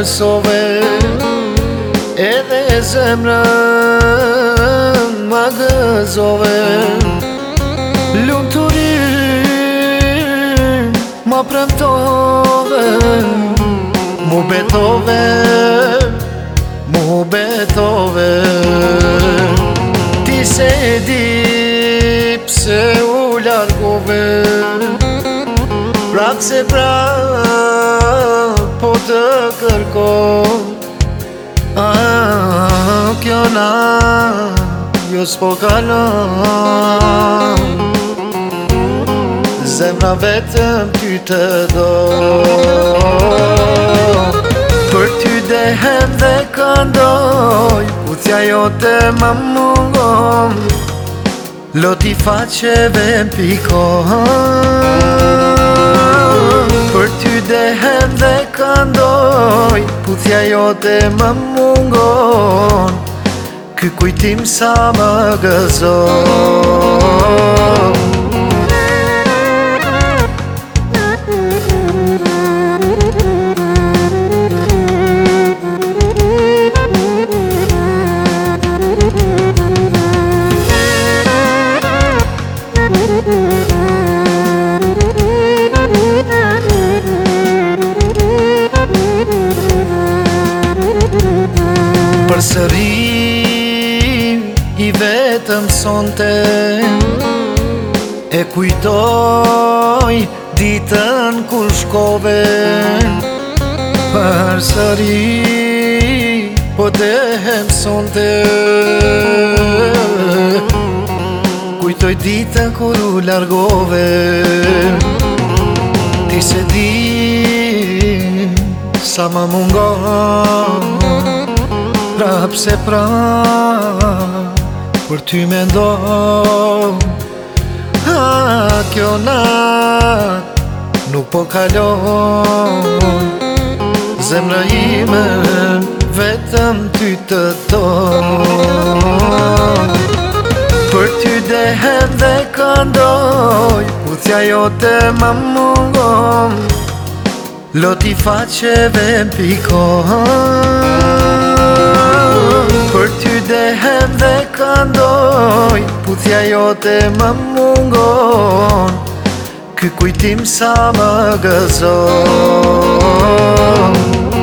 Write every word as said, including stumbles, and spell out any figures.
besove edhe zemrën ma gëzove. Lumturin ma premtove, mu betove, mu betove. Ti se di pse u largove, prap se prap po të kërkoj. Ah, kjo na jo s'po kalon, zemra vetëm ty të do. Për ty dehem dhe këndoj, puthja jote ma mungon, loti faqeve m'pikon. Për ty dehem dhe këndoj, puthja jote ma mungon, ky kujtim sa më gëzon. Përsëri i vetëm sonte, e kujtoj ditën kur shkove. Përsëri po dehem sonte, kujtoj ditën kur u largove. Ti se di sa më mungon, prap se prap për ty mendoj. Ah, kjo nat nuk po kalon, zemra ime vetëm ty të don. Për ty dehem dhe këndoj, puthja jote ma mungon, loti faqeve m'pikon. Për ty dehem dhe këndoj, puthja jote ma mungon, ky kujtim sa më gëzon.